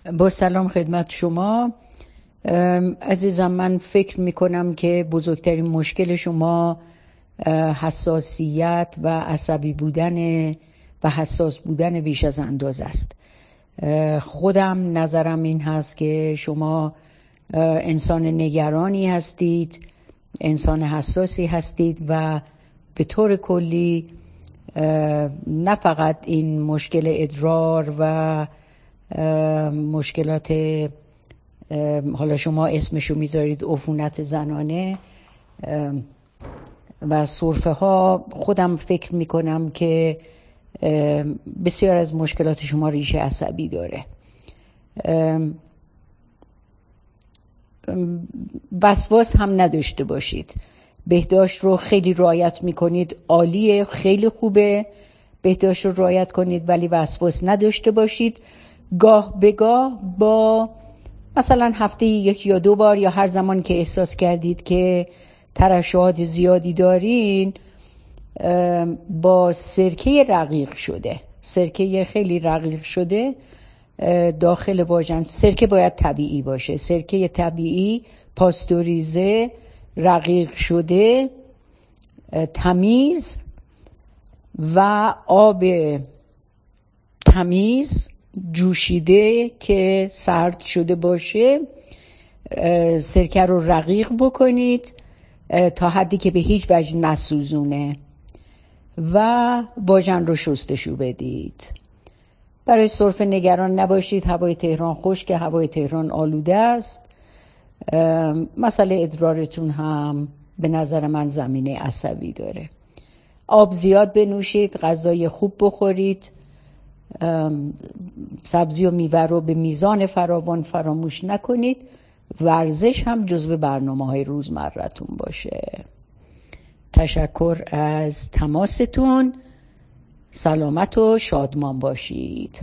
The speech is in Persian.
با سلام خدمت شما عزیزم. من فکر میکنم که بزرگترین مشکل شما حساسیت و عصبی بودن و حساس بودن بیش از اندازه است. خودم نظرم این هست که شما انسان نگرانی هستید، انسان حساسی هستید و به طور کلی نه فقط این مشکل ادرار و مشکلات حالا شما اسمشو میذارید عفونت زنانه و سرفه ها، خودم فکر میکنم که بسیار از مشکلات شما ریشه عصبی داره. وسواس هم نداشته باشید. بهداشت رو خیلی رعایت میکنید، عالیه، خیلی خوبه، بهداشت رو رعایت کنید، ولی وسواس نداشته باشید. گاه به گاه با مثلا هفته 1 یا 2 بار یا هر زمان که احساس کردید که ترشحات زیادی دارین، با سرکه رقیق شده، سرکه خیلی رقیق شده داخل واژن، سرکه باید طبیعی باشه، سرکه طبیعی، پاستوریزه، رقیق شده، تمیز و آب تمیز جوشیده که سرد شده باشه. سرکه رو رقیق بکنید تا حدی که به هیچ وجه نسوزونه و واژن رو شستشو بدید. برای سرفه نگران نباشید. هوای تهران خشکه، هوای تهران آلوده است. مسئله ادرارتون هم به نظر من زمینه عصبی داره. آب زیاد بنوشید، غذای خوب بخورید، سبزی و میوه رو به میزان فراوان فراموش نکنید. ورزش هم جزو برنامه‌های روزمرتون باشه. تشکر از تماستون. سلامت و شادمان باشید.